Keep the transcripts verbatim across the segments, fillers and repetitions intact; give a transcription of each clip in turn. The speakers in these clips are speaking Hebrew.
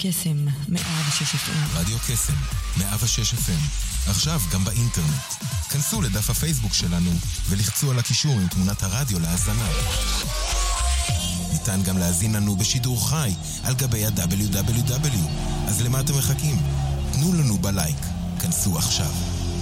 קסם, מאה ושש אף אם. רדיו קסם, מאה ושש אף אם. עכשיו גם באינטרנט. כנסו לדף הפייסבוק שלנו ולחצו על הקישור עם תמונת הרדיו להאזנה. ניתן גם להאזין לנו בשידור חי על גבי ה-דאבליו דאבליו דאבליו. אז למה אתם מחכים? תנו לנו בלייק. כנסו עכשיו.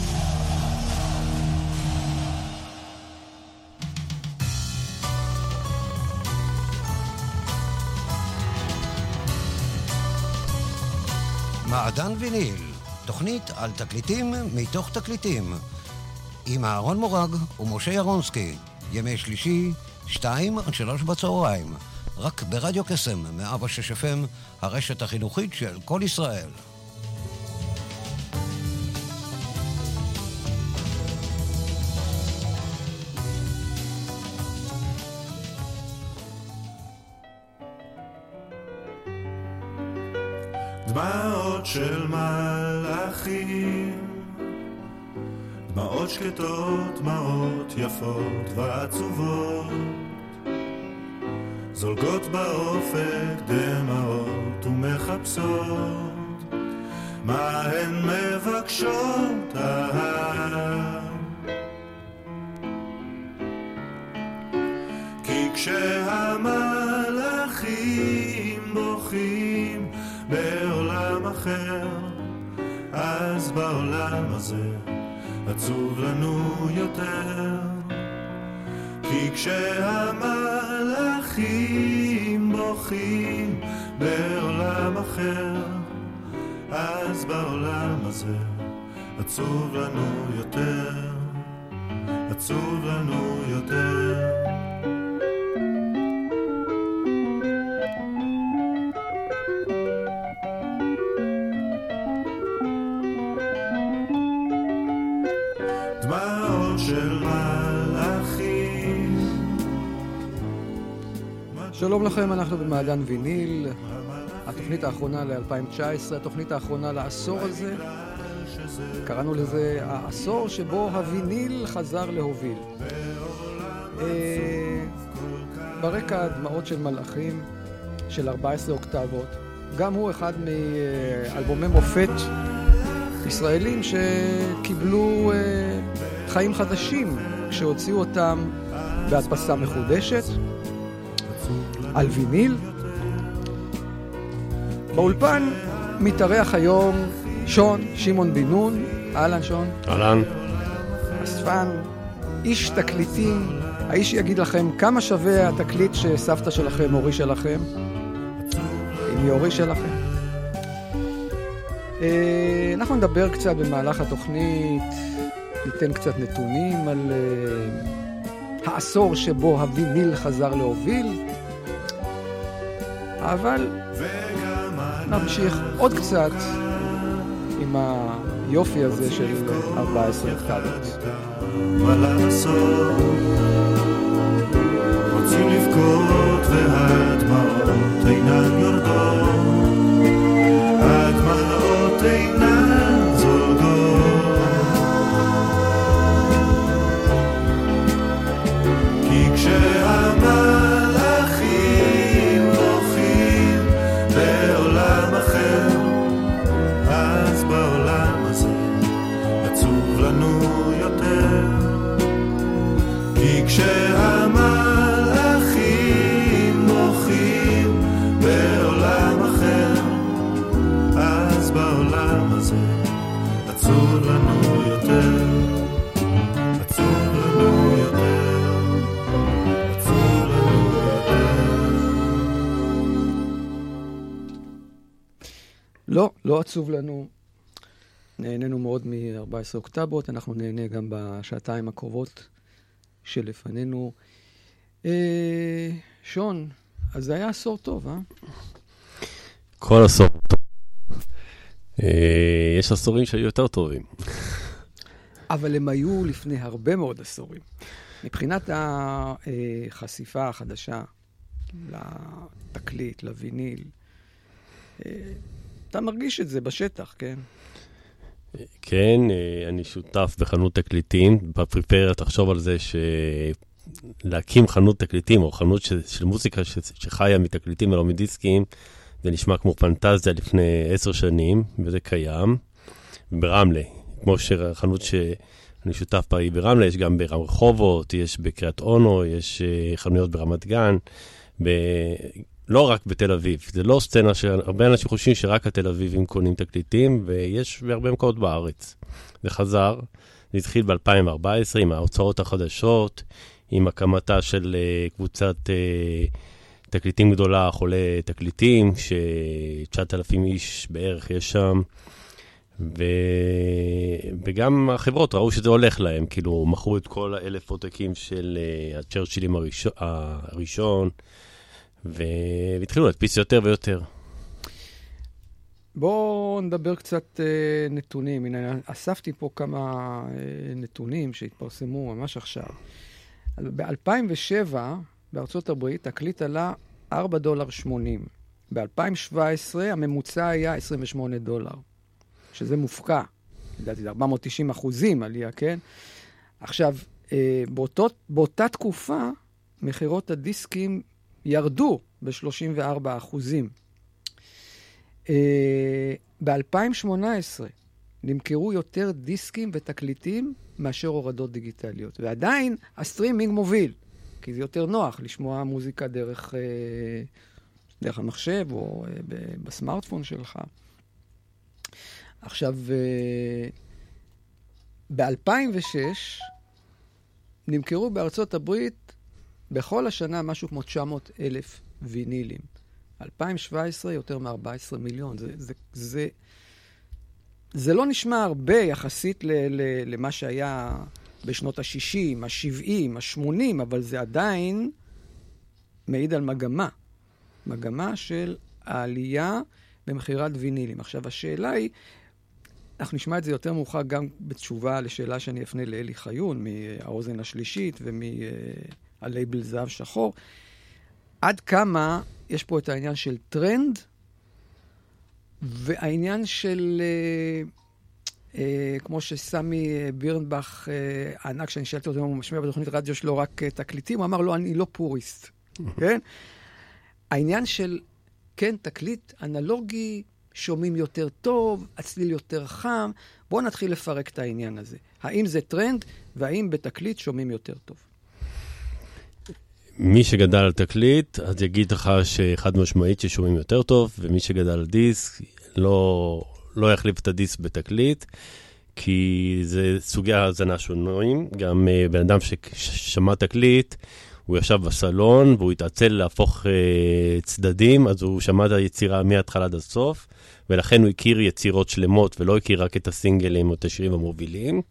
מעדן ויניל, תוכנית על תקליטים מתוך תקליטים. עם אהרון מורג ומשה ירונסקי, ימי שלישי, שתיים עד שלוש בצהריים. רק ברדיו קסם, מאה ושש אף אם, הרשת החינוכית של כל ישראל. דמעות של מלאכים, דמעות שקטות, דמעות יפות ועצובות, זולגות באופק דמעות ומחפשות מה הן מבקשות. כי כשהמלאכים בוכים בעולם אחר, אז בעולם הזה עצוב לנו יותר. כי כשהמלאכים בוכים בעולם אחר, אז בעולם הזה עצוב לנו יותר, עצוב לנו יותר. שלום לכם, אנחנו במעדן ויניל, התוכנית האחרונה ל-אלפיים תשע עשרה, התוכנית האחרונה לעשור הזה. קראנו לזה העשור שבו הוויניל חזר להוביל. ברקע דמעות של מלאכים של ארבע עשרה אוקטבות, גם הוא אחד מאלבומי מופת ישראלים שקיבלו חיים חדשים כשהוציאו אותם בהדפסה מחודשת על ויניל. באולפן מתארח היום שון, שמעון בן נון. אהלן שון. אהלן. אספן, איש תקליטים, האיש יגיד לכם כמה שווה התקליט שסבתא שלכם הורישה לכם, אם היא הורישה לכם. אנחנו נדבר קצת במהלך התוכנית, ניתן קצת נתונים על העשור שבו הוויניל חזר להוביל, אבל נמשיך עוד קצת עם היופי הזה של ארבע עשרה אוקטבות. רוצים לבכות והדמעות אינן יורדות, הדמעות אינן זולגות, כי כשהמלאכים בוכים בעולם אחר, אז בעולם הזה עצוב לנו יותר. כי כשהמלאכים בוכים בעולם אחר, אז בעולם הזה עצוב לנו יותר, עצוב לנו יותר, עצוב לנו יותר. לא, לא עצוב לנו. נהנינו מאוד מ-ארבע עשרה אוקטבות, אנחנו נהנה גם בשעתיים הקרובות שלפנינו. אה, שון, אז זה היה עשור טוב, אה? כל עשור טוב. אה, יש עשורים שהיו יותר טובים. אבל הם היו לפני הרבה מאוד עשורים. מבחינת החשיפה החדשה לתקליט, לוויניל, אה, אתה מרגיש את זה בשטח, כן? כן, אני שותף בחנות תקליטים. בפריפריה תחשוב על זה שלהקים חנות תקליטים, או חנות של, של מוזיקה ש, שחיה מתקליטים ולא מדיסקים, זה נשמע כמו פנטזיה לפני עשר שנים, וזה קיים. ברמלה, כמו שחנות שאני שותף בה היא ברמלה, יש גם ברחובות, יש בקריית אונו, יש חנויות ברמת גן, ב... לא רק בתל אביב. זה לא סצנה שהרבה אנשים חושבים שרק התל אביבים קונים תקליטים, ויש בהרבה מקומות בארץ. זה חזר, זה התחיל ב-אלפיים וארבע עשרה עם ההוצאות החדשות, עם הקמתה של קבוצת תקליטים גדולה, חולי תקליטים, ש-תשעת אלפים איש בערך יש שם, ו... וגם החברות ראו שזה הולך להם, כאילו מכרו את כל האלף עותקים של הצ'רצ'ילים הראשון, הראשון והתחילו להדפיס יותר ויותר. בואו נדבר קצת אה, נתונים. הנה, אספתי פה כמה אה, נתונים שהתפרסמו ממש עכשיו. ב-אלפיים ושבע, בארצות הברית, תקליט עלה ארבע דולר שמונים. ב-אלפיים שבע עשרה הממוצע היה עשרים ושמונה דולר, שזה מופקע. לדעתי, ארבע מאות ותשעים אחוזים עלייה, כן? עכשיו, אה, באותו, באותה תקופה, מחירות הדיסקים ירדו ב-שלושים וארבעה אחוזים. Uh, ב-אלפיים שמונה עשרה נמכרו יותר דיסקים ותקליטים מאשר הורדות דיגיטליות. ועדיין הסטרימינג מוביל, כי זה יותר נוח לשמוע מוזיקה דרך, uh, דרך המחשב או uh, ב- בסמארטפון שלך. עכשיו, uh, ב-אלפיים ושש נמכרו בארצות הברית בכל השנה משהו כמו תשע מאות אלף וינילים. אלפיים שבע עשרה יותר מ-ארבעה עשר מיליון. זה, זה, זה, זה לא נשמע הרבה יחסית ל, ל, למה שהיה בשנות ה-שישים, ה-שבעים, ה-שמונים, אבל זה עדיין מעיד על מגמה. מגמה של העלייה במחירת וינילים. עכשיו, השאלה היא, אנחנו נשמע את זה יותר מאוחר גם בתשובה לשאלה שאני אפנה לאלי חיון, מהאוזן השלישית ומהלייבל זהב שחור. עד כמה יש פה את העניין של טרנד, והעניין של, אה, אה, כמו שסמי בירנבך, אה, ענק שאני שאלתי אותו, הוא משמיע בתוכנית רדיו שלו רק אה, תקליטים, הוא אמר לו, אני לא פוריסט. כן? העניין של, כן, תקליט אנלוגי, שומעים יותר טוב, הצליל יותר חם, בואו נתחיל לפרק את העניין הזה. האם זה טרנד, והאם בתקליט שומעים יותר טוב? מי שגדל על תקליט, אז יגיד לך שחד משמעית ששומעים יותר טוב, ומי שגדל על דיסק, לא, לא יחליף את הדיסק בתקליט, כי זה סוגי האזנה שונים. גם uh, בן אדם ששמע תקליט, הוא ישב בסלון, והוא התעצל להפוך uh, צדדים, אז הוא שמע את היצירה מההתחלה עד הסוף, ולכן הוא הכיר יצירות שלמות, ולא הכיר רק את הסינגלים או את השירים המובילים.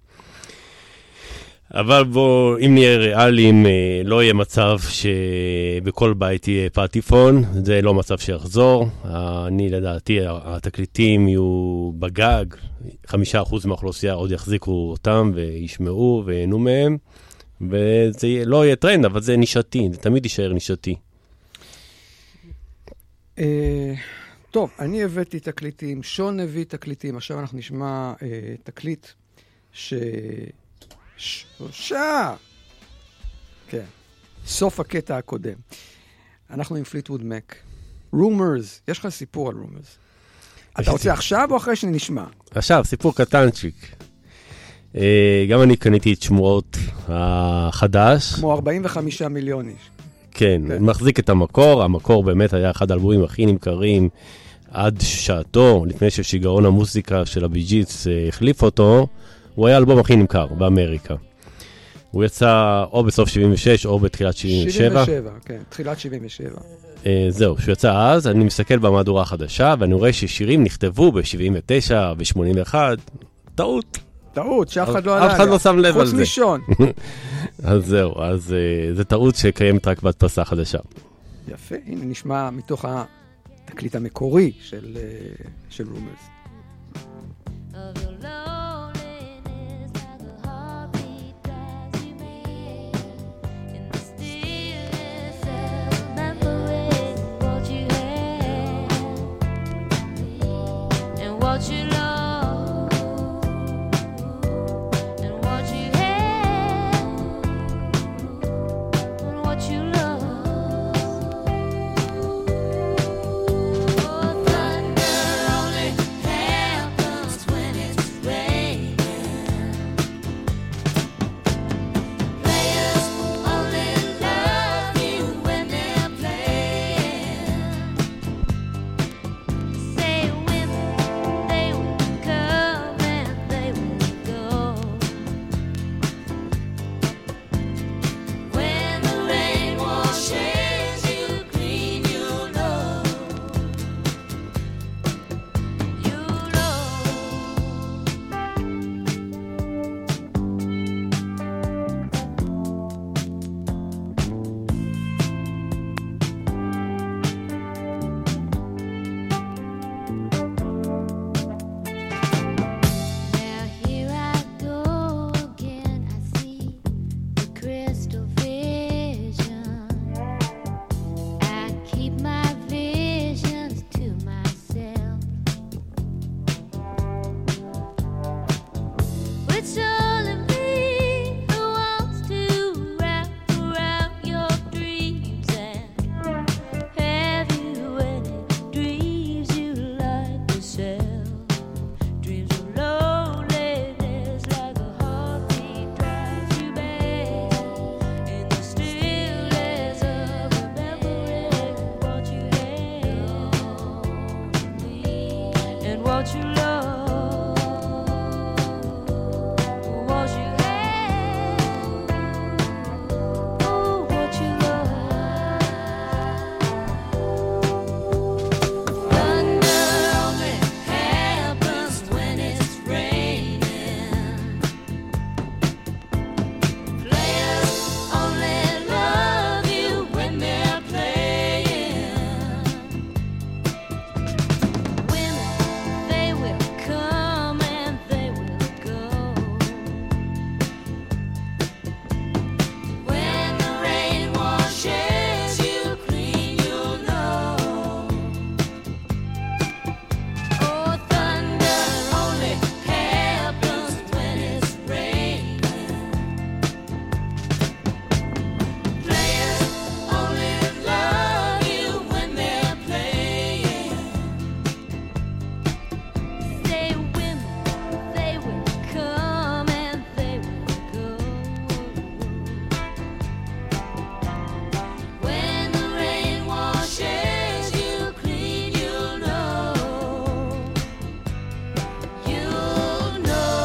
אבל בוא, אם נהיה ריאליים, לא יהיה מצב שבכל בית יהיה פטיפון, זה לא מצב שיחזור. אני לדעתי, התקליטים יהיו בגג, חמישה אחוז מהאוכלוסייה עוד יחזיקו אותם וישמעו ויהנו מהם, וזה לא יהיה טרנד, אבל זה נישתי, זה תמיד יישאר נישתי. טוב, אני הבאתי תקליטים, שון הביא תקליטים, עכשיו אנחנו נשמע תקליט ש... שלושה! כן. סוף הקטע הקודם. אנחנו עם פליטווד מק. רומרס. יש לך סיפור על רומרס. אתה רוצה עכשיו או אחרי שנשמע? עכשיו, סיפור קטנצ'יק. גם אני קניתי את שמועות החדש. כמו ארבעים וחמישה מיליון איש. כן, מחזיק את המקור. המקור באמת היה אחד האלבומים הכי נמכרים עד שעתו, לפני ששיגעון המוזיקה של הבי ג'יס החליף אותו. הוא היה האלבום הכי נמכר באמריקה. הוא יצא או בסוף שבעים ושש או בתחילת שבעים ושבע. שבעים ושבע, כן, תחילת שבעים ושבע. זהו, שהוא יצא אז, אני מסתכל במהדורה החדשה, ואני רואה ששירים נכתבו ב-שבעים ותשע ו-שמונים ואחת. טעות. טעות, שאף אחד לא עלה. אף אחד לא שם לב על זה. חוץ משון. אז זהו, אז זה טעות שקיימת רק בהדפסה חדשה. יפה, הנה נשמע מתוך התקליט המקורי של רומרס. Oh what you love, what you have, oh, what you love. Thunder only happens when it's raining. Players only love you when they're playing. Women, they will come and they will go. When the rain washes you clean, you'll know. Oh, thunder only happens when it's raining. Players only love you when they're playing. Say women, they will come and they will go. When the rain washes you clean, you'll know. You'll know.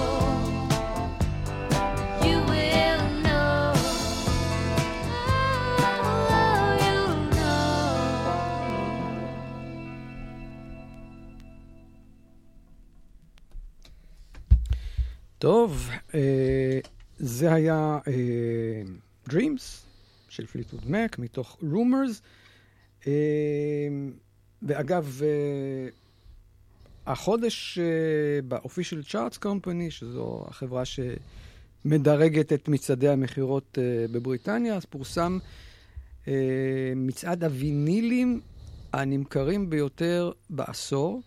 You will know. Oh, you'll know. טוב, אה, זה היה אה, Dreams של פליטווד מק מתוך Rumors. אה, ואגב, אה, החודש אה, ב-Official Charts Company, שזו החברה שמדרגת את מצעדי המחירות אה, בבריטניה, אז פורסם אה, מצעד הווינילים הנמכרים ביותר בעשור,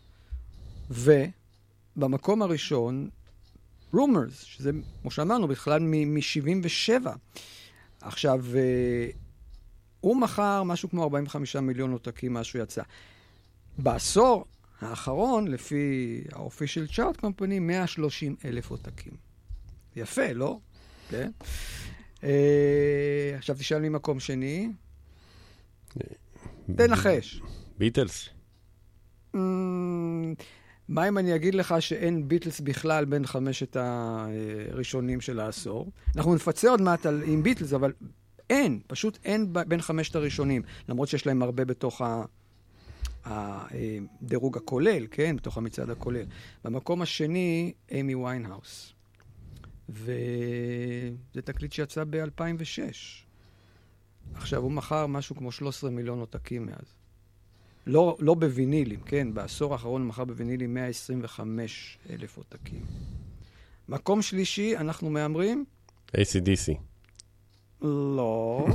ובמקום הראשון, Rumors, שזה, כמו שאמרנו, בכלל מ-שבעים ושבע. עכשיו, אה, הוא מכר משהו כמו ארבעים וחמישה מיליון עותקים, משהו יצא. בעשור האחרון, לפי ה-Official Chart Company, מאה ושלושים אלף עותקים. יפה, לא? כן. אה, עכשיו תשאל לי מקום שני. תנחש. ביטלס. מה אם אני אגיד לך שאין ביטלס בכלל בין חמשת הראשונים של העשור? אנחנו נפצה עוד מעט על, עם ביטלס, אבל אין, פשוט אין בין חמשת הראשונים, למרות שיש להם הרבה בתוך הדירוג הכולל, כן? בתוך המצעד הכולל. במקום השני, אמי ויינהאוס. וזה תקליט שיצא ב-אלפיים ושש. עכשיו, הוא מכר משהו כמו שלושה עשר מיליון עותקים מאז. לא, לא בווינילים, כן? בעשור האחרון הוא מכר בווינילים מאה עשרים וחמישה אלף עותקים. מקום שלישי, אנחנו מאמרים? איי סי די סי. לא.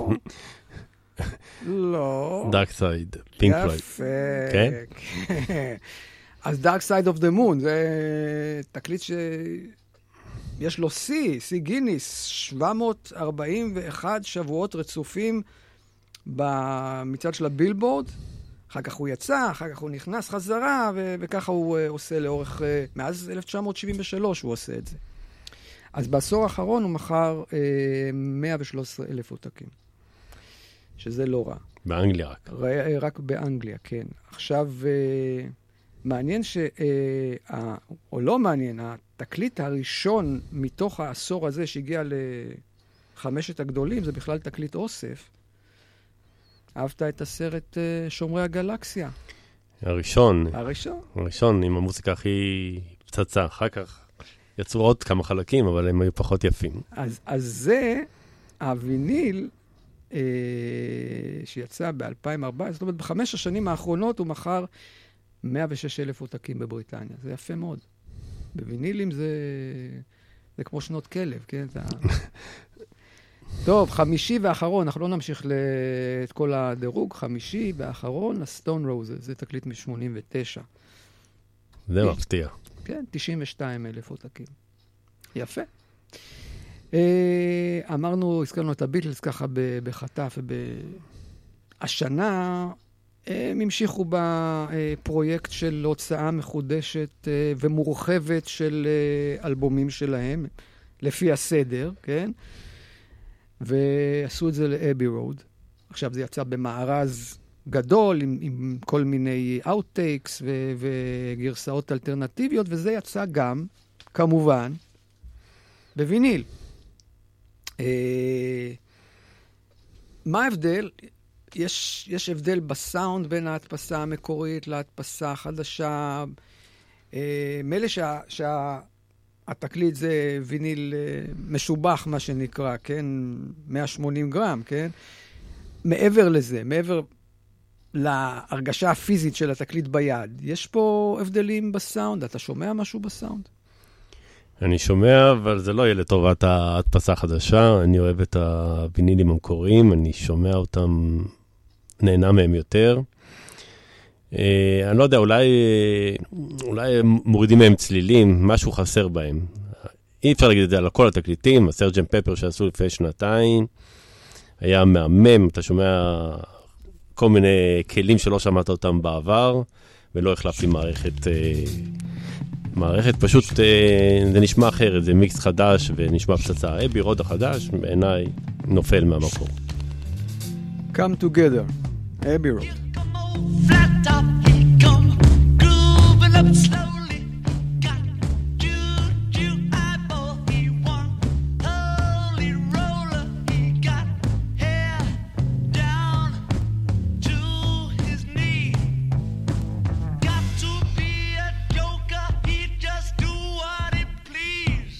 לא. דארק סייד, פינק פלויד. יפה. כן? כן. אז דארק סייד אוף דה מון, זה תקליט שיש לו סי, סי גיניס, שבע מאות ארבעים ואחת שבועות רצופים במצעד של הבילבורד. אחר כך הוא יצא, אחר כך הוא נכנס חזרה, ו- וככה הוא uh, עושה לאורך, uh, מאז אלף תשע מאות שבעים ושלוש הוא עושה את זה. אז בעשור האחרון הוא מכר uh, מאה ושלושה עשר אלף עותקים, שזה לא רע. באנגליה רק. ר- רק באנגליה, כן. עכשיו, uh, מעניין ש... Uh, ה- או לא מעניין, התקליט הראשון מתוך העשור הזה שהגיע לחמשת הגדולים, זה בכלל תקליט אוסף. אהבת את הסרט uh, שומרי הגלקסיה? הראשון. הראשון? הראשון, עם המוזיקה הכי פצצה. אחר כך יצאו עוד כמה חלקים, אבל הם היו פחות יפים. אז, אז זה הוויניל אה, שיצא ב-אלפיים וארבע עשרה, זאת אומרת, בחמש השנים האחרונות הוא מכר מאה ושש אלף עותקים בבריטניה. זה יפה מאוד. בווינילים זה, זה כמו שנות כלב, כן? זה... טוב, חמישי ואחרון, אנחנו לא נמשיך את כל הדירוג, חמישי ואחרון, הסטון רוזס, זה תקליט מ-שמונים ותשע. זה מפתיע. כן, תשעים ושתיים אלף עותקים. יפה. אמרנו, הזכרנו את הביטלס ככה בחטף, השנה הם המשיכו בפרויקט של הוצאה מחודשת ומורחבת של אלבומים שלהם, לפי הסדר, כן? ועשו את זה לאבי רוד. עכשיו זה יצא במארז גדול, עם, עם כל מיני אאוטטייקס ו- וגרסאות אלטרנטיביות, וזה יצא גם, כמובן, בוויניל. אה, מה ההבדל? יש, יש הבדל בסאונד בין ההדפסה המקורית להדפסה החדשה. אה, מילא שה... שה התקליט זה ויניל משובח, מה שנקרא, כן? מאה ושמונים גרם, כן? מעבר לזה, מעבר להרגשה הפיזית של התקליט ביד, יש פה הבדלים בסאונד. אתה שומע משהו בסאונד? אני שומע, אבל זה לא יהיה לטובת ההדפסה החדשה. אני אוהב את הווינילים המקוריים, אני שומע אותם, נהנה מהם יותר. אני לא יודע, אולי, אולי מורידים מהם צלילים, משהו חסר בהם. אי אפשר להגיד את זה על כל התקליטים. הסרג'נט פפר שעשו לפני שנתיים היה מהמם, אתה שומע כל מיני כלים שלא שמעת אותם בעבר, ולא החלפתי מערכת, מערכת פשוט, זה נשמע אחרת, זה מיקס חדש ונשמע פצצה. אבי רוד החדש, בעיניי נופל מהמקור. Come together, אבי רוד. Flat top, he come grooving up slowly. Got juju eyeball, he one holy roller. He got hair down to his knee. Got to be a joker, he just do what he please.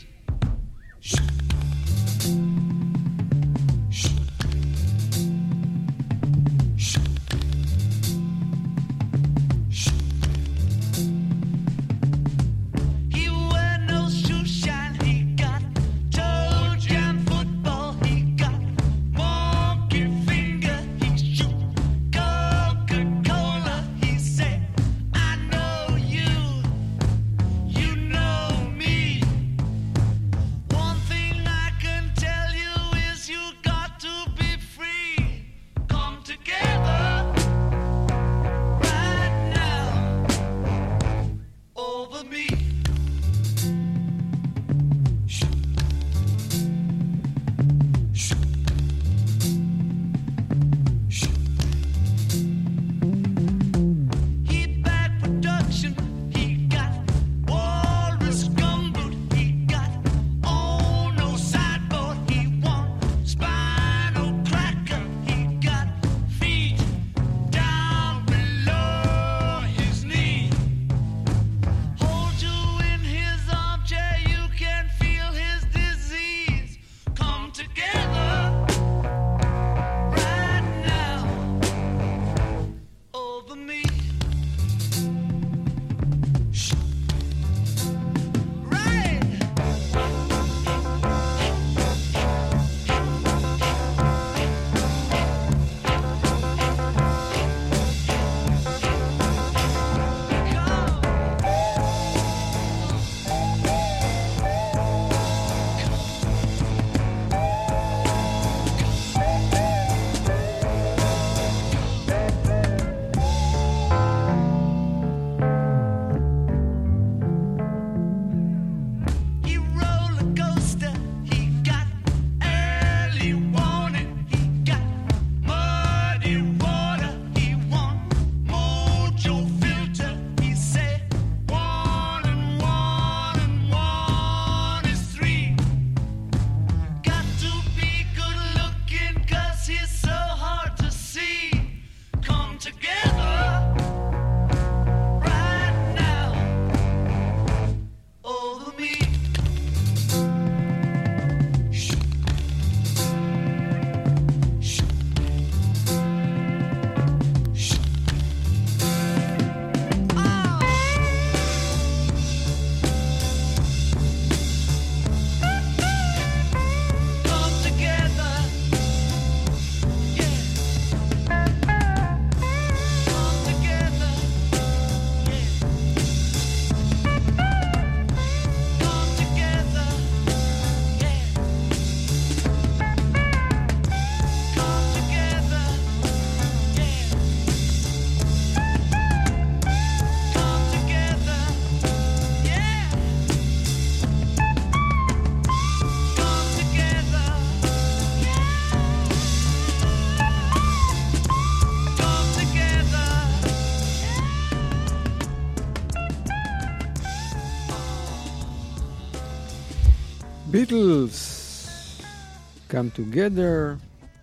ביטלס, Come Together,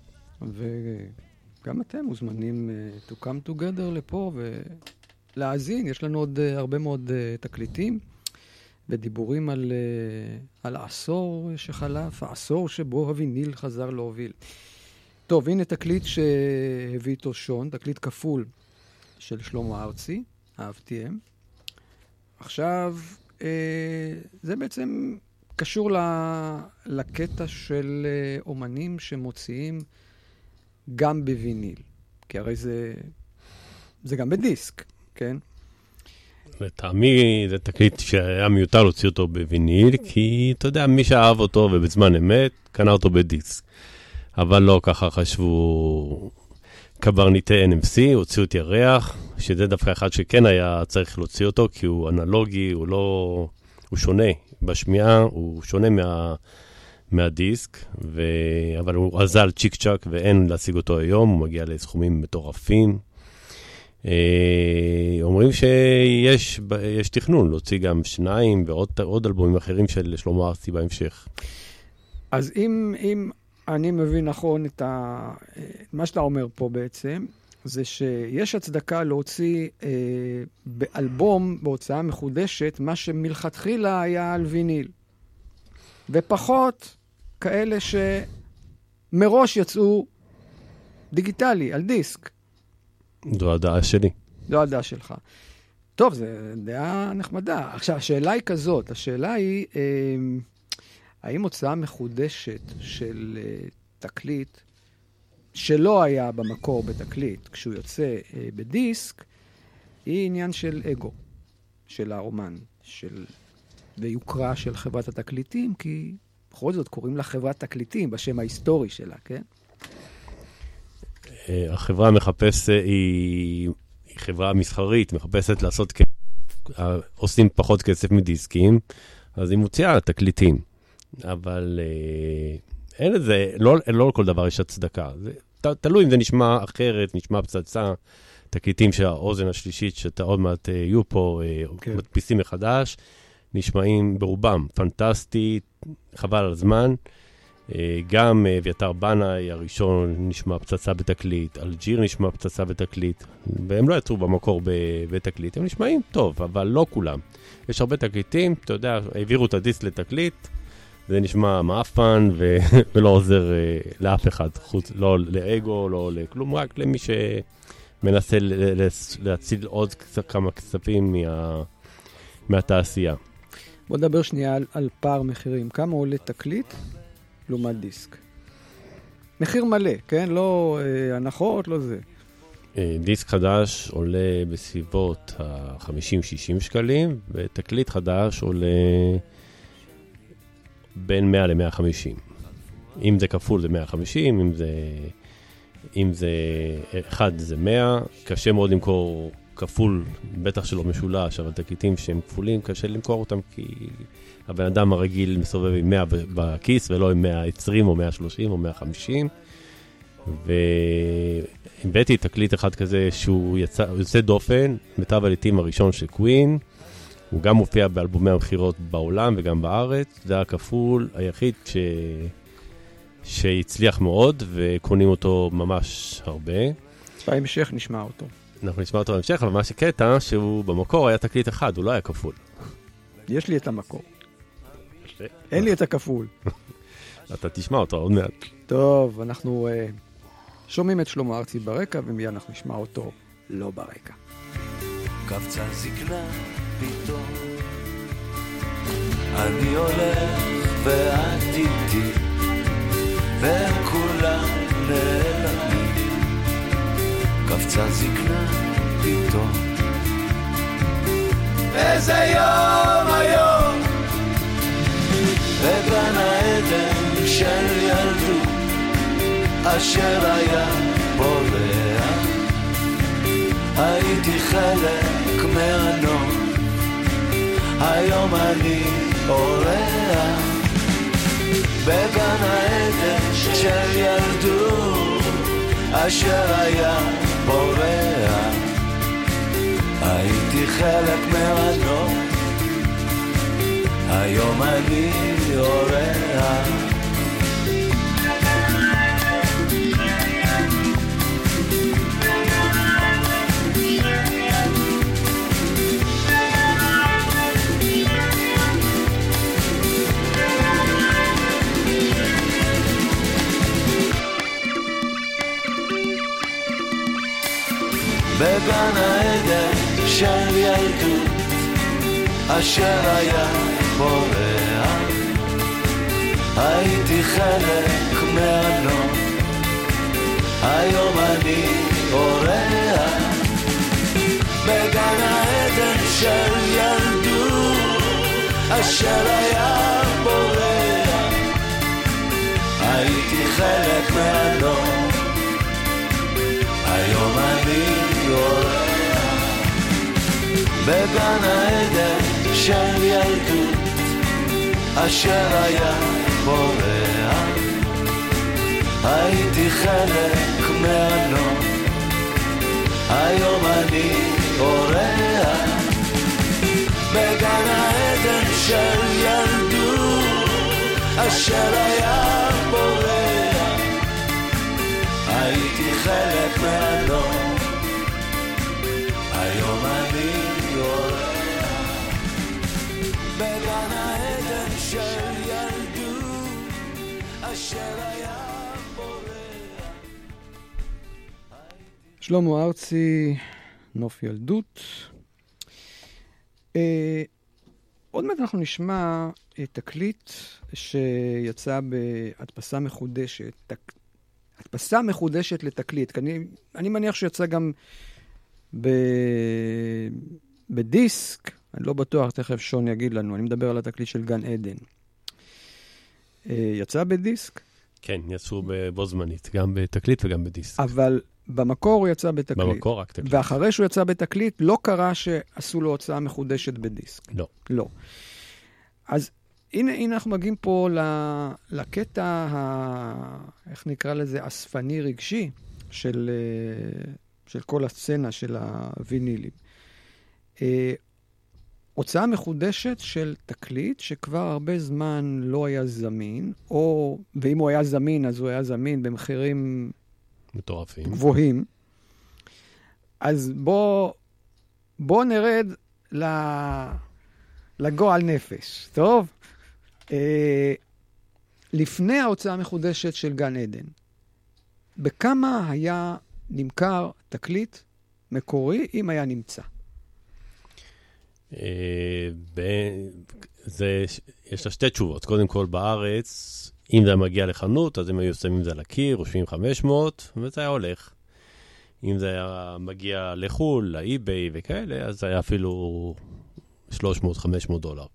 וגם אתם מוזמנים uh, to come together לפה ולהאזין. יש לנו עוד uh, הרבה מאוד uh, תקליטים ודיבורים על, uh, על העשור שחלף, העשור שבו הוויניל חזר להוביל. טוב, הנה תקליט שהביא איתו שון, תקליט כפול של שלמה ארצי, אהבתיהם. עכשיו, uh, זה בעצם קשור לקטע של אומנים שמוציאים גם בוויניל. כי הרי זה, זה גם בדיסק, כן? לטעמי זה תקליט שהיה מיותר להוציא אותו בוויניל, כי אתה יודע, מי שאהב אותו ובזמן אמת, קנה אותו בדיסק. אבל לא ככה חשבו קברניטי אן אם סי, הוציאו את ירח, שזה דווקא אחד שכן היה צריך להוציא אותו, כי הוא אנלוגי, הוא לא... הוא שונה בשמיעה, הוא שונה מה, מהדיסק, ו... אבל הוא עזל צ'יק צ'ק ואין להשיג אותו היום, הוא מגיע לסכומים מטורפים. אה, אומרים שיש יש תכנון להוציא גם שניים ועוד עוד אלבומים אחרים של שלמה ארצי בהמשך. אז אם, אם אני מבין נכון את ה... מה שאתה אומר פה בעצם, זה שיש הצדקה להוציא אה, באלבום, בהוצאה מחודשת, מה שמלכתחילה היה על ויניל. ופחות כאלה שמראש יצאו דיגיטלי, על דיסק. זו הדעה שלי. זו הדעה שלך. טוב, זו דעה נחמדה. עכשיו, השאלה היא כזאת, השאלה היא, אה, האם הוצאה מחודשת של אה, תקליט, שלא היה במקור בתקליט, כשהוא יוצא אה, בדיסק, היא עניין של אגו, של האומן, של... ויוקרה של חברת התקליטים, כי בכל זאת קוראים לה חברת תקליטים, בשם ההיסטורי שלה, כן? החברה מחפשת, היא, היא חברה מסחרית, מחפשת לעשות, עושים פחות כסף מדיסקים, אז היא מוציאה תקליטים. אבל אין לזה, לא, לא כל דבר יש הצדקה. זה, ת, תלוי אם זה נשמע אחרת, נשמע פצצה, תקליטים שהאוזן השלישית, שאתה עוד מעט יהיו פה, כן. מדפיסים מחדש, נשמעים ברובם פנטסטי, חבל על הזמן. גם אביתר בנאי הראשון נשמע פצצה בתקליט, אלג'יר נשמע פצצה בתקליט, והם לא יצאו במקור בתקליט, הם נשמעים טוב, אבל לא כולם. יש הרבה תקליטים, אתה יודע, העבירו את הדיסק לתקליט, זה נשמע מאפן ו- ולא עוזר uh, לאף אחד, חוץ, לא לאגו, לא לכלום, רק למי שמנסה ל- ל- להציל עוד קצת כמה כספים מה- מהתעשייה. בוא נדבר שנייה על, על פער מחירים. כמה עולה תקליט לעומת דיסק? מחיר מלא, כן? לא אה, הנחות, לא זה. אה, דיסק חדש עולה בסביבות ה-חמישים שישים שקלים, ותקליט חדש עולה בין מאה ל-מאה וחמישים. אם זה כפול זה מאה וחמישים, אם זה, אם זה אחד זה מאה, קשה מאוד למכור כפול, בטח שלא משולש, אבל תקליטים שהם כפולים, קשה למכור אותם, כי הבן אדם הרגיל מסובב עם מאה בכיס, ולא עם מאה ועשרים או מאה ושלושים או מאה וחמישים. והבאתי תקליט אחד כזה שהוא יצא, יוצא דופן, מיטב הלעיתים הראשון של קווין, הוא גם מופיע באלבומי המכירות בעולם וגם בארץ, זה היה כפול, היחיד ש... שהצליח מאוד, וקונים אותו ממש הרבה. בהמשך נשמע אותו. אנחנו נשמע אותו בהמשך, אבל מה שקטע, שהוא במקור היה תקליט אחד, הוא לא היה כפול. יש לי את המקור. אין לי את הכפול. אתה תשמע אותו עוד מעט. טוב, אנחנו uh, שומעים את שלמה ארצי ברקע, ומיד אנחנו נשמע אותו לא ברקע. קבצה זקנה פתאום, אני הולך ואת איתי, והם כולם נעלמים. קבצה זקנה פתאום, איזה יום היום, בגן העדן של ילדות, אשר היה בורח, הייתי חלק מהנוף, היום אני אורח. בגן העדן של ילדות, אשר היה בורח, הייתי חלק מהנוף, היום אני אורח. בגן העדן של ילדות אשר היה פורח, הייתי חלק מהנוף, היום אני אורח. בגן העדן של ילדות אשר היה פורח, הייתי חלק מהנוף, היום אני אורח. בגן העדן של ילדות אשר היה פורח, הייתי חלק מהנוף, היום אני אורח. בגן העדן של ילדות אשר היה פורח, הייתי חלק מהנוף, היום אני אורח. בגן העדן של ילדות אשר היה פורח. שלמה ארצי, נוף ילדות. אה, עוד מעט אנחנו נשמע אה, תקליט שיצא בהדפסה מחודשת, תק... הדפסה מחודשת לתקליט. אני, אני מניח שיצא גם ב... בדיסק, אני לא בטוח, תכף שון יגיד לנו, אני מדבר על התקליט של גן עדן. אה, יצא בדיסק? כן, יצאו בו זמנית, גם בתקליט וגם בדיסק. אבל במקור הוא יצא בתקליט. במקור רק תקליט. ואחרי שהוא יצא בתקליט, לא קרה שעשו לו הוצאה מחודשת בדיסק. לא. לא. אז הנה, הנה אנחנו מגיעים פה לקטע, ה... איך נקרא לזה, אספני רגשי, של, של כל הסצנה של הווינילים. הוצאה מחודשת של תקליט שכבר הרבה זמן לא היה זמין, או, ואם הוא היה זמין, אז הוא היה זמין במחירים מטורפים. גבוהים. אז בוא, בוא נרד ל... לגועל נפש, טוב? אה, לפני ההוצאה המחודשת של גן עדן, בכמה היה נמכר תקליט מקורי, אם היה נמצא? אה, ב... זה... יש לה שתי תשובות. קודם כל, בארץ, אם זה מגיע לחנות, אז הם היו שמים זה על הקיר, רושמים חמש מאות, וזה היה הולך. אם זה היה מגיע לחול, לאי-ביי וכאלה, אז זה היה אפילו שלוש מאות חמש מאות דולר.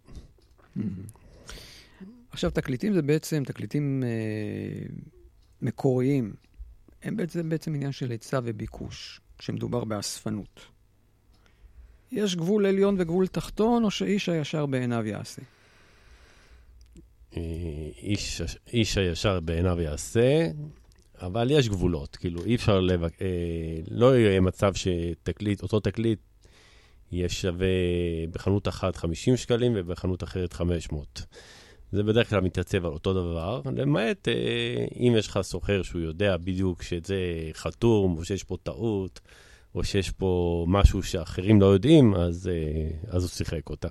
עכשיו, תקליטים זה בעצם, תקליטים אה, מקוריים, הם בעצם, בעצם עניין של היצע וביקוש, כשמדובר באספנות. יש גבול עליון וגבול תחתון, או שאיש הישר בעיניו יעשה? איש, איש הישר בעיניו יעשה, אבל יש גבולות. כאילו, אי אפשר לבק... אה, לא יהיה מצב שתקליט, אותו תקליט, יהיה שווה בחנות אחת חמישים שקלים ובחנות אחרת חמש מאות. זה בדרך כלל מתייצב על אותו דבר, למעט אה, אם יש לך סוחר שהוא יודע בדיוק שזה חתום, או שיש פה טעות, או שיש פה משהו שאחרים לא יודעים, אז, אה, אז הוא שיחק אותה.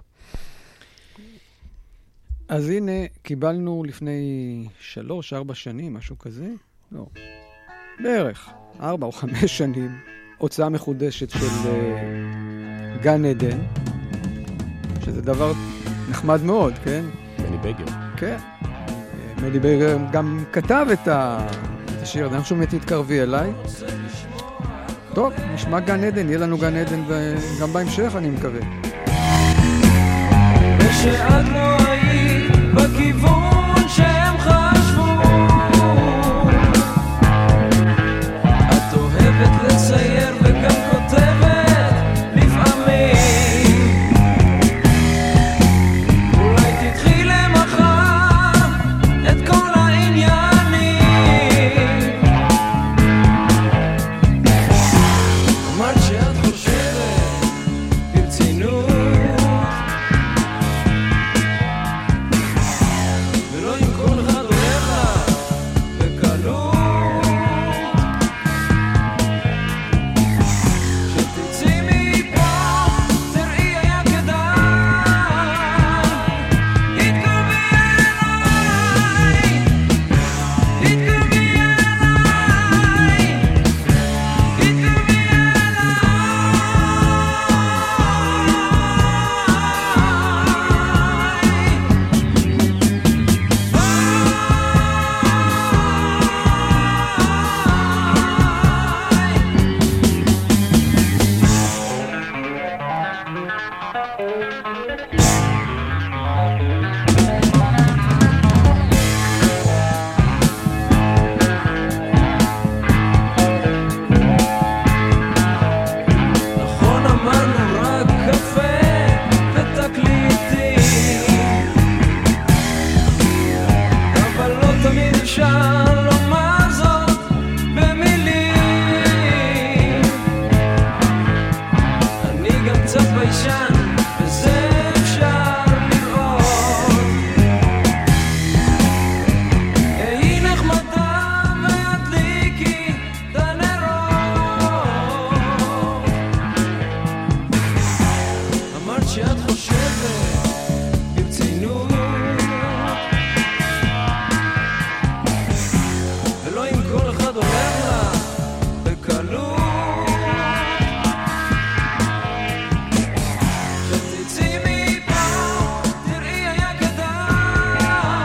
אז הנה, קיבלנו לפני שלוש, ארבע שנים, משהו כזה, לא, בערך, ארבע או חמש שנים, הוצאה מחודשת של uh, גן עדן, שזה דבר נחמד מאוד, כן? מני בגר. כן. מני בגר גם כתב את, ה... את השיר, אנחנו שומעים תתקרבי אליי. טוב, נשמע גן עדן, יהיה לנו גן עדן גם בהמשך, אני מקווה. ושאת לא היית בכיוון שהם חשבו, את אוהבת לצייר וגם כותבת לפעמים, אולי תתחיל למחר את כל העניינים. אמרת שאת חושבת ברצינות נכון אמרנו רק קפה ותקליטים, אבל לא תמיד אפשר לומר זאת במילים. אני גם קצת ביישן וזה אפשר לראות. היי נחמדה והדליקי את הנרות. אמרת שאת חושבת ברצינות, ולא אם כל אחד הולך לה בקלות. שתצאי מפה, תראי היה כדאי,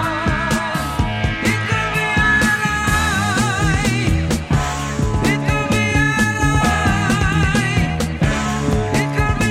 תתקרבי אליי, תתקרבי אליי, תתקרבי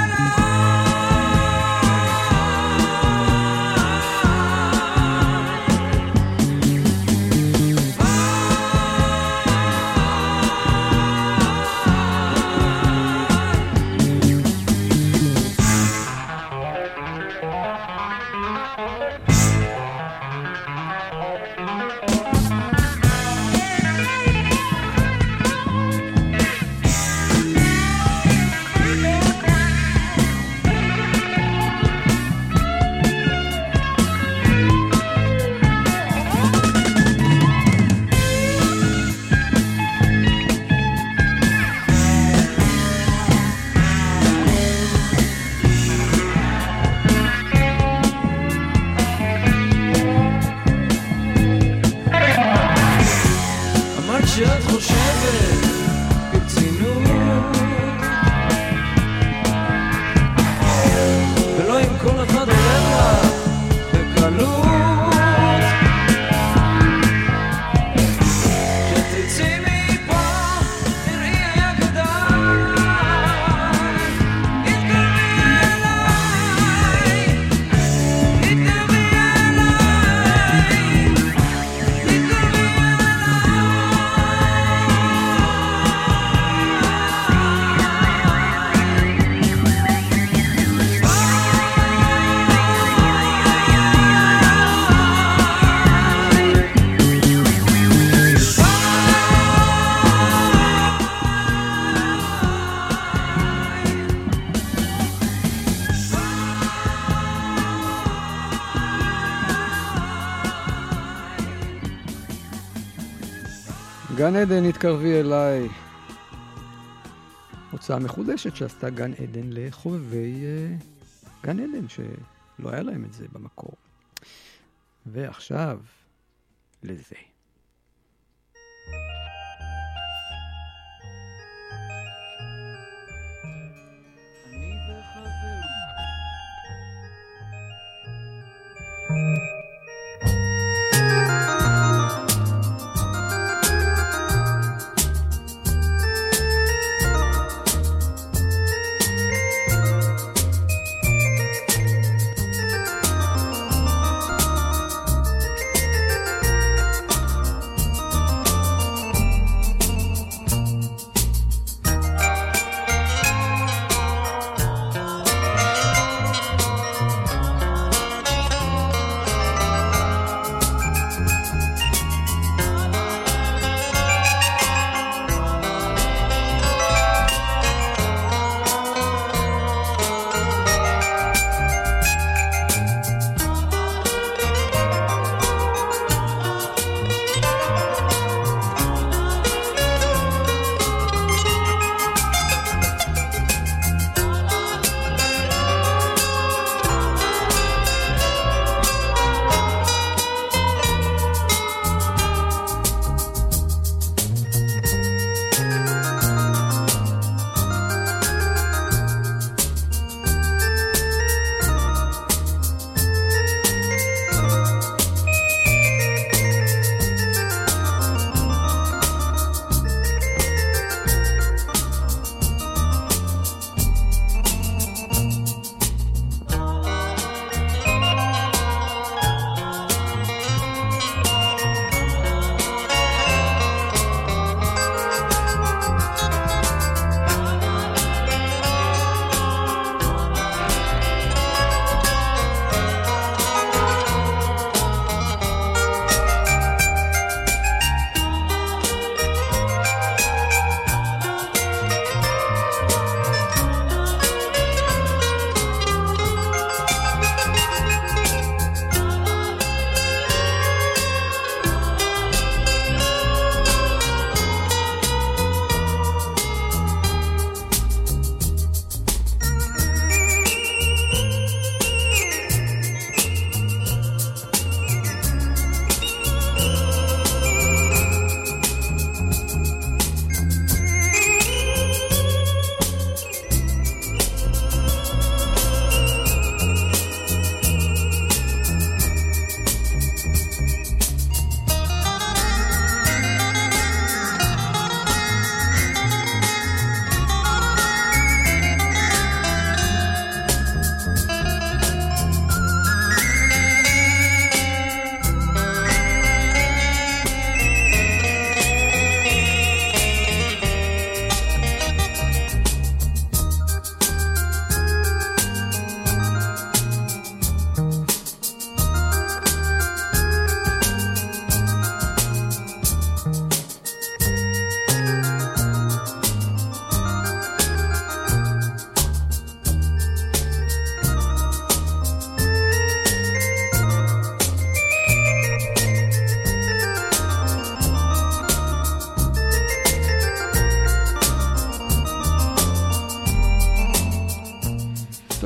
אמרת שאת חושבת ברצינות, ולא אם כל אחד הולך לה בקלות. שתצאי מפה, תראי היה כדאי, תתקרבי אליי, תתקרבי אליי, תתקרבי גן עדן, התקרבי אליי. הוצאה מחודשת שעשתה גן עדן לחובבי uh, גן עדן, שלא היה להם את זה במקור. ועכשיו, לזה. אני וחבר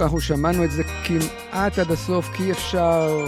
אנחנו שמענו את זה כמעט עד הסוף, כי אפשר...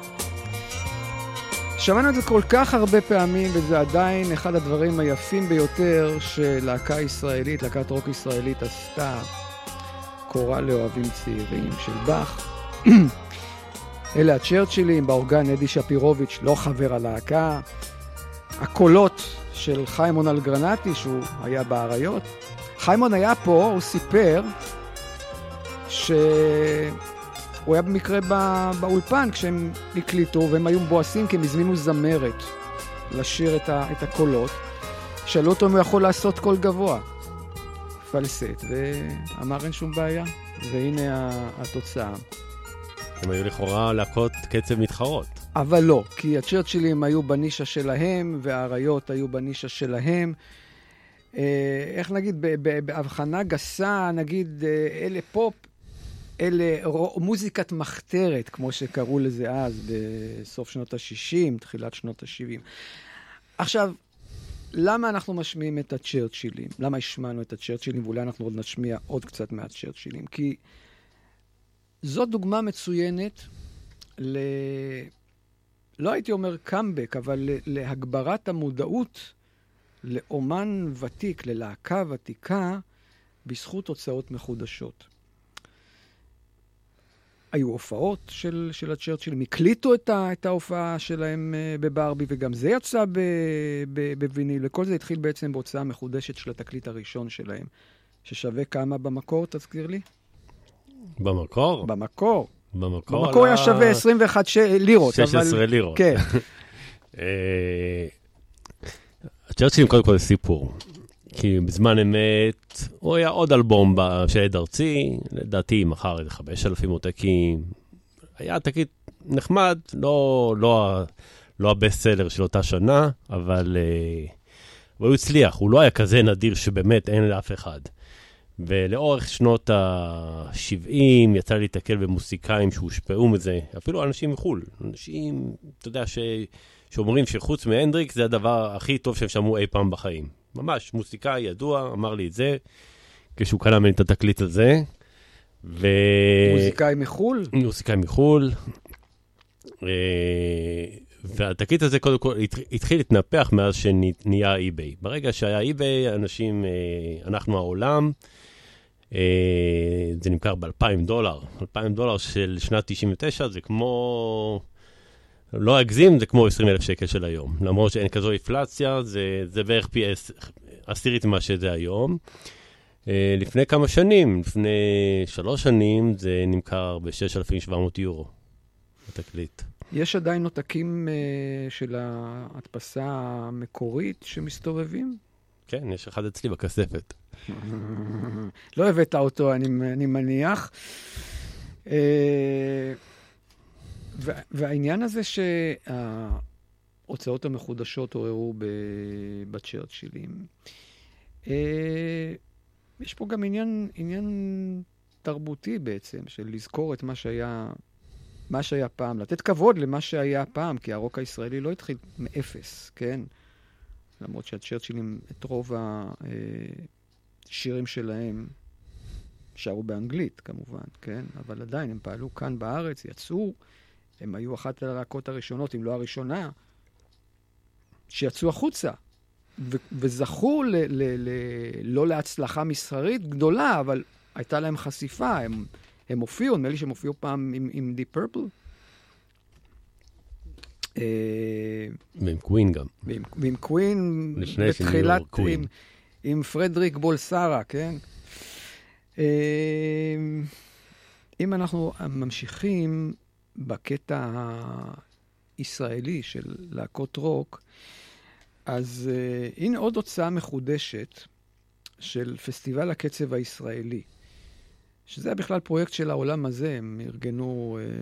שמענו את זה כל כך הרבה פעמים, וזה עדיין אחד הדברים היפים ביותר שלהקה ישראלית, להקת רוק ישראלית עשתה, קורא לאוהבים צעירים של באך. אלה הצ'רצ'ילים, באורגן אדי שפירוביץ', לא חבר הלהקה. הקולות של חיימון אלגרנטי, שהוא היה באריות. חיימון היה פה, הוא סיפר שהוא היה במקרה בא, באולפן כשהם הקליטו, והם היו מבואסים כי הם הזמינו זמרת לשיר את, ה, את הקולות. שאלו אותו אם הוא יכול לעשות קול גבוה, פלסט, ואמר אין שום בעיה, והנה התוצאה. הם היו לכאורה להקות קצב מתחרות. אבל לא, כי הצ'רצ'ילים היו בנישה שלהם, והאריות היו בנישה שלהם. אה, איך נגיד, בהבחנה גסה, נגיד, אה, אלה פופ, אלה רו, מוזיקת מחתרת, כמו שקראו לזה אז, בסוף שנות ה-שישים, תחילת שנות ה-שבעים. עכשיו, למה אנחנו משמיעים את הצ'רצ'ילים? למה השמענו את הצ'רצ'ילים, ואולי אנחנו עוד נשמיע עוד קצת מהצ'רצ'ילים? כי זו דוגמה מצוינת ל... לא הייתי אומר קאמבק, אבל להגברת המודעות לאומן ותיק, ללהקה ותיקה, בזכות הוצאות מחודשות. היו הופעות של, של הצ'רצ'ילים, הקליטו את, ה, את ההופעה שלהם בברבי, וגם זה יצא ב, ב, בוויניל, וכל זה התחיל בעצם בהוצאה מחודשת של התקליט הראשון שלהם, ששווה כמה במקור, תזכיר לי? במקור? במקור. במקור, במקור היה שווה עשרים ואחת לירות. שש עשרה לירות. כן. הצ'רצ'ילים קודם כל סיפור. כי בזמן אמת, הוא היה עוד אלבום של עד ארצי, לדעתי מכר איזה חמשת אלפים עותקים. היה תקליט נחמד, לא, לא, לא הבסט סלר של אותה שנה, אבל הוא הצליח, הוא לא היה כזה נדיר שבאמת אין לאף אחד. ולאורך שנות ה-שבעים יצא להתקל במוסיקאים שהושפעו מזה, אפילו אנשים מחול, אנשים, אתה יודע, ש... שאומרים שחוץ מהנדריק זה הדבר הכי טוב שהם שמעו אי פעם בחיים. ממש, מוסיקאי ידוע, אמר לי את זה, כשהוא קנה ממני את התקליט הזה. ו... מוזיקאי מחול? מוזיקאי מחול. והתקליט הזה קודם כל התחיל להתנפח מאז שנהיה אי-ביי. ברגע שהיה אי-ביי, אנשים, אנחנו העולם, זה נמכר ב-אלפיים דולר. אלפיים דולר של שנת תשעים ותשע זה כמו, לא אגזים, זה כמו עשרים אלף שקל של היום. למרות שאין כזו אינפלציה, זה, זה בערך פי עשירית מה שזה היום. לפני כמה שנים, לפני שלוש שנים, זה נמכר ב-שישה אלפים שבע מאות יורו, התקליט. יש עדיין עותקים uh, של ההדפסה המקורית שמסתובבים? כן, יש אחד אצלי בכספת. לא הבאת אותו, אני, אני מניח. Uh, והעניין הזה שההוצאות המחודשות עוררו בצ'רצ'ילים. Uh, יש פה גם עניין, עניין תרבותי בעצם, של לזכור את מה שהיה... מה שהיה פעם, לתת כבוד למה שהיה פעם, כי הרוק הישראלי לא התחיל מאפס, כן? למרות שהצ'רצ'ילים, את רוב השירים שלהם שרו באנגלית, כמובן, כן? אבל עדיין הם פעלו כאן בארץ, יצאו, הם היו אחת הלהקות הראשונות, אם לא הראשונה, שיצאו החוצה, ו- וזכו ל- ל- ל- לא להצלחה מסחרית גדולה, אבל הייתה להם חשיפה, הם... הם הופיעו, נדמה לי שהם הופיעו פעם עם, עם Deep Purple. ועם קווין גם. ועם, ועם קווין, בתחילת, עם, עם פרדריק בולסרה, כן? אם אנחנו ממשיכים בקטע הישראלי של להקות רוק, אז הנה עוד הוצאה מחודשת של פסטיבל הקצב הישראלי. שזה היה בכלל פרויקט של העולם הזה, הם ארגנו אה,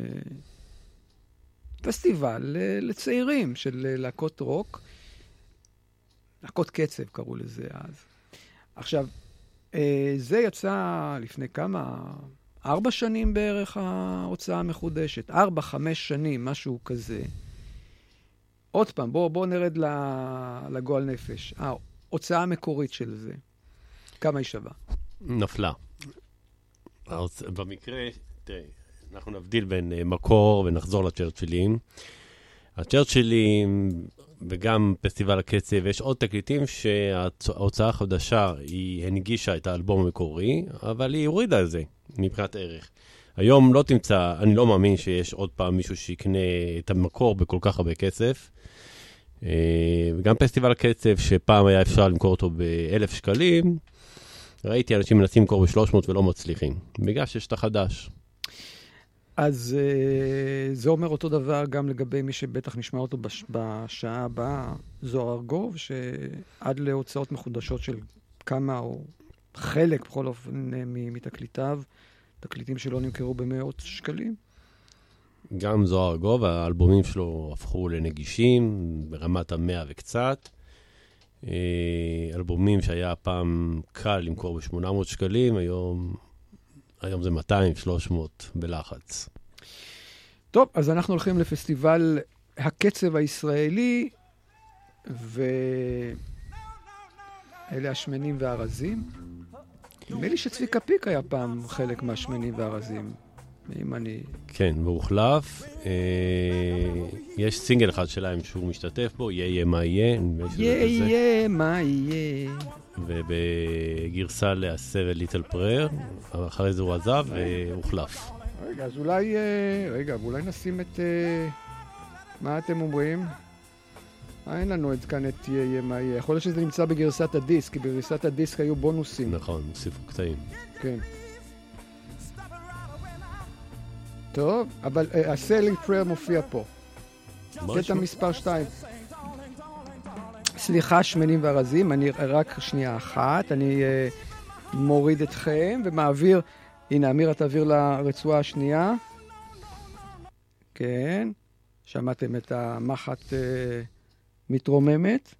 פסטיבל אה, לצעירים של אה, להקות רוק, להקות קצב קראו לזה אז. עכשיו, אה, זה יצא לפני כמה, ארבע שנים בערך ההוצאה המחודשת, ארבע, חמש שנים, משהו כזה. עוד פעם, בואו בוא נרד לגועל נפש. ההוצאה המקורית של זה, כמה היא שווה? נפלה. אז במקרה, תראה, אנחנו נבדיל בין אה, מקור ונחזור לצ'רצ'ילים. הצ'רצ'ילים וגם פסטיבל הקצב, יש עוד תקליטים שההוצאה החדשה, היא הנגישה את האלבום המקורי, אבל היא הורידה את זה מבחינת ערך. היום לא תמצא, אני לא מאמין שיש עוד פעם מישהו שיקנה את המקור בכל כך הרבה כסף. וגם פסטיבל הקצב, שפעם היה אפשר למכור אותו באלף שקלים, ראיתי אנשים מנסים למכור ב-שלוש מאות ולא מצליחים, בגלל שיש את החדש. אז זה אומר אותו דבר גם לגבי מי שבטח נשמע אותו בש... בשעה הבאה, זוהר ארגוב, שעד להוצאות מחודשות של כמה או חלק בכל אופן מתקליטיו, תקליטים שלא נמכרו במאות שקלים. גם זוהר ארגוב, האלבומים שלו הפכו לנגישים ברמת המאה וקצת. אלבומים שהיה פעם קל למכור ב-שמונה מאות שקלים, היום... היום זה מאתיים שלוש מאות בלחץ. טוב, אז אנחנו הולכים לפסטיבל הקצב הישראלי, ואלה השמנים והרזים. נדמה לי שצביקה פיק היה פעם חלק מהשמנים והרזים. אם אני... כן, והוחלף. אה, יש סינגל אחד שלהם שהוא משתתף בו, יהיה יהיה מה יהיה. יהיה יהיה מה יהיה. ובגרסה לעשר ליטל פרר, אחרי זה הוא עזב והוחלף. רגע, אז אולי, רגע, אולי נשים את, מה אתם אומרים? אין לנו את כאן את יהיה יהיה מה יהיה. יכול להיות שזה נמצא בגרסת הדיסק, כי בגרסת הדיסק היו בונוסים. נכון, הוסיפו קטעים. כן. טוב, אבל הסלינג פרייר מופיע פה. קטע מספר שתיים. סליחה, שמנים והרזים, אני רק שנייה אחת, אני uh, מוריד אתכם ומעביר, הנה, אמירה תעביר לרצועה השנייה. כן, שמעתם את המחט uh, מתרוממת.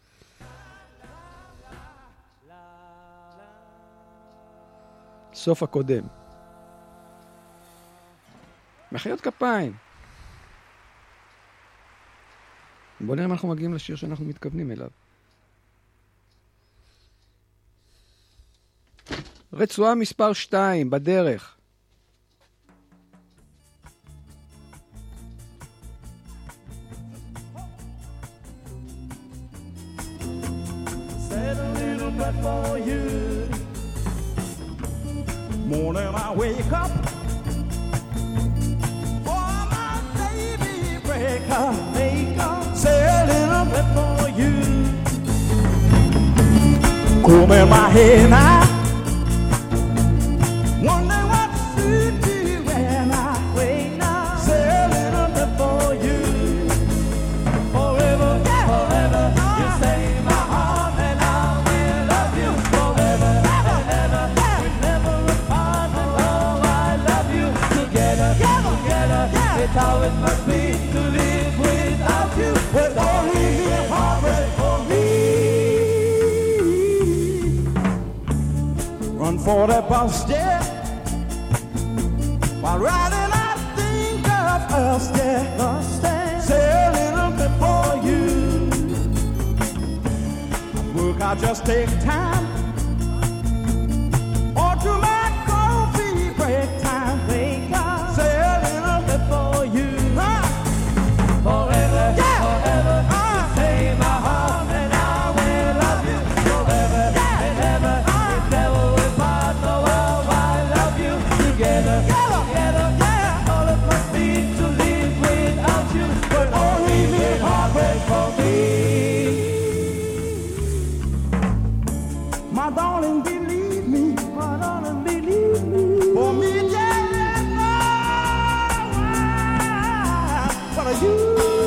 סוף הקודם. מחיאות כפיים. בואו נראה אם אנחנו מגיעים לשיר שאנחנו מתכוונים אליו. רצועה מספר שתיים, בדרך. Said a little bit for you. Morning I wake up. For my baby break up, make up. Say a little bit for you. Comb in my head now. Wonder what to do when I wake now. Say a little bit for you. Forever, yeah. Forever, uh. You say my heart and I will love you forever, ever, ever. Yeah. We never apart, oh, I love you together, together, together. Yeah. It's how it must be to live without you. With only a heartbreak for me. Run for that bus, yeah. While riding, I think of us, yeah. Say a little bit for you. Work, I just take time. Or to my coffee break time. Wake up. Say a little bit for you. Huh? Forever, yeah. Forever. Uh. You say my heart and I will love you forever, yeah. And ever. Uh. If never will part, no, oh, I love you together, together, together, yeah. All it must be to live without you, but only me heartbreak for me. My darling, believe me, my darling, believe me. For me, yeah, what are you?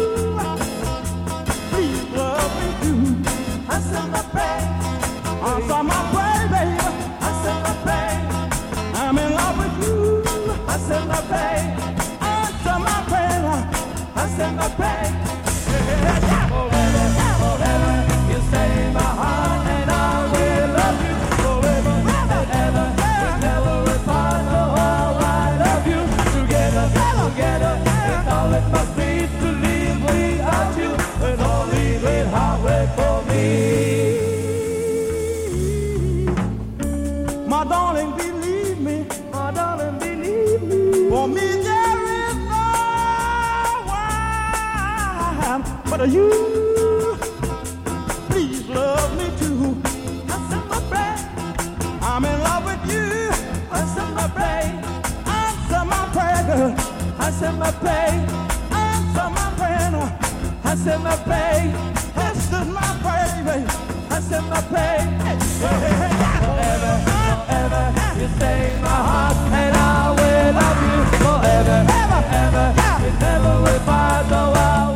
Please love me too. Answer my prayer, answer my prayer, baby. Answer my prayer, I'm in love with you. Answer my prayer, answer my prayer, answer my prayer. Forever, forever, you say my heart and I will love you forever, ever, ever. We never apart, no, oh, I love you together, together. It's all it must be to live without you, and only with heartbreak for me. My darling, believe me, my darling. But you, please love me too. Answer my prayer. I'm in love with you. Answer my prayer. Answer my prayer, girl. Answer my prayer. Answer my prayer. Answer my prayer. Answer my prayer, baby. Answer my prayer. Forever, forever, you save my heart, and I will love you forever, ever, ever. You never will find the world.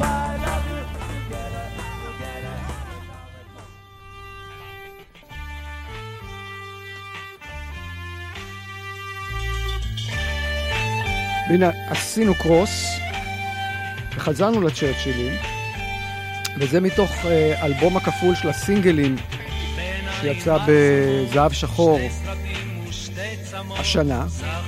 והנה, עשינו קרוס, וחזרנו לצ'רצ'ילים, וזה מתוך אה, אלבום הכפול של הסינגלים, שיצא בזהב שחור השנה.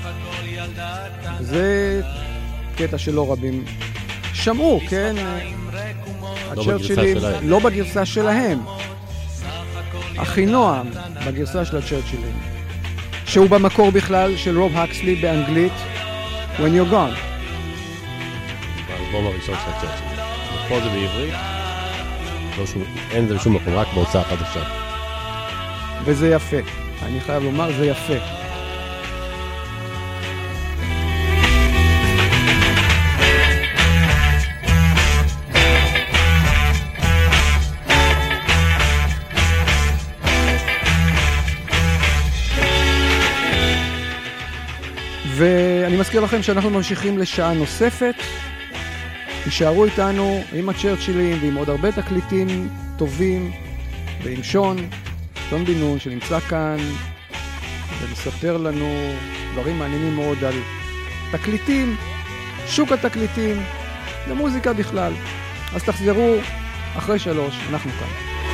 זה קטע שלא רבים שמעו, כן? הצ'רצ'ילים, לא בגרסה שלהם. אחינועם בגרסה של הצ'רצ'ילים, שהוא במקור בכלל של רוב הקסלי באנגלית, When You're Gone. באלבום הראשון של הצ'רצ'ילים. פה זה בעברית, לא שום, אין זה בשום מקום, רק בהוצאה חדשה. וזה יפה. אני חייב לומר, זה יפה. ואני מזכיר לכם שאנחנו ממשיכים לשעה נוספת. תישארו איתנו עם הצ'רצ'ילים ועם עוד הרבה תקליטים טובים, ועם שון, שון בן נון שנמצא כאן ומספר לנו דברים מעניינים מאוד על תקליטים, שוק התקליטים ומוזיקה בכלל. אז תחזרו אחרי שלוש, אנחנו כאן.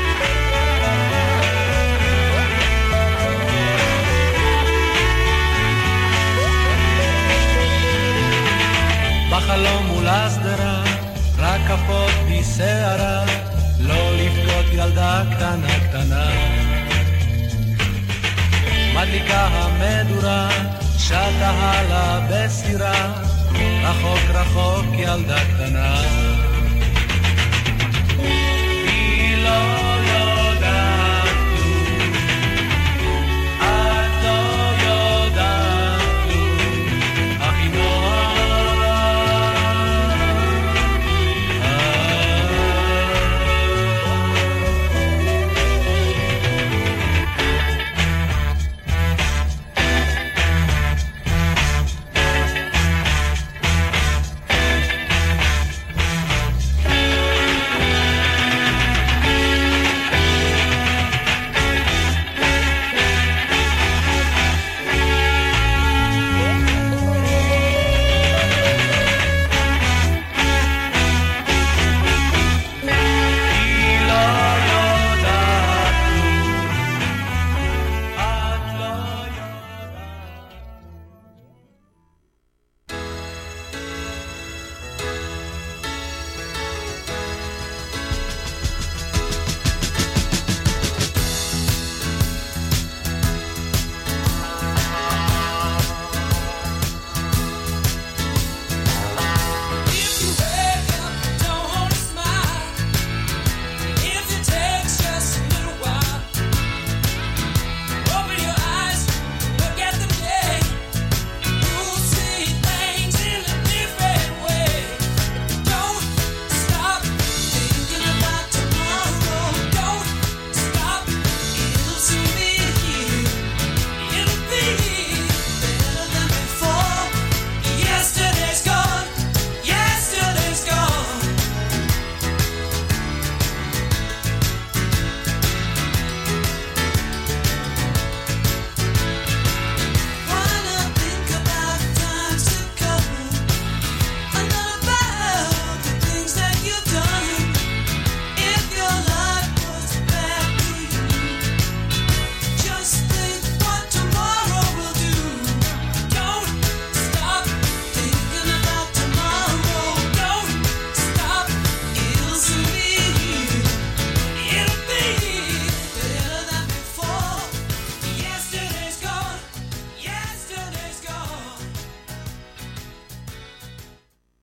בחלום מול הסדרה, רק כפות בשערה, לא לבכות ילדה קטנה קטנה. מדליקה המדורה, שטה הלאה בסירה, רחוק רחוק ילדה קטנה.